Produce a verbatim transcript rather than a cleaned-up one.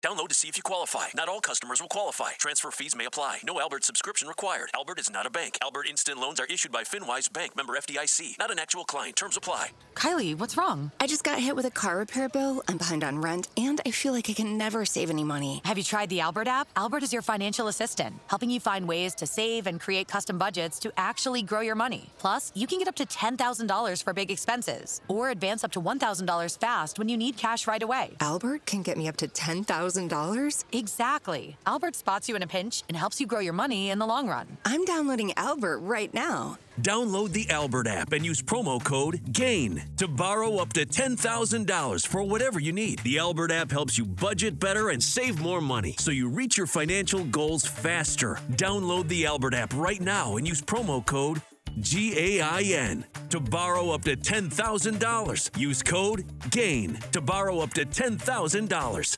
Download to see if you qualify. Not all customers will qualify. Transfer fees may apply. No Albert subscription required. Albert is not a bank. Albert Instant Loans are issued by FinWise Bank, member F D I C. Not an actual client. Terms apply. Kylie, what's wrong? I just got hit with a car repair bill. I'm behind on rent, and I feel like I can never save any money. Have you tried the Albert app? Albert is your financial assistant, helping you find ways to save and create custom budgets to actually grow your money. Plus, you can get up to ten thousand dollars for big expenses, or advance up to one thousand dollars fast when you need cash right away. Albert can get me up to ten thousand dollars? Exactly. Albert spots you in a pinch and helps you grow your money in the long run. I'm downloading Albert right now. Download the Albert app and use promo code GAIN to borrow up to ten thousand dollars for whatever you need. The Albert app helps you budget better and save more money so you reach your financial goals faster. Download the Albert app right now and use promo code G A I N to borrow up to ten thousand dollars. Use code GAIN to borrow up to ten thousand dollars.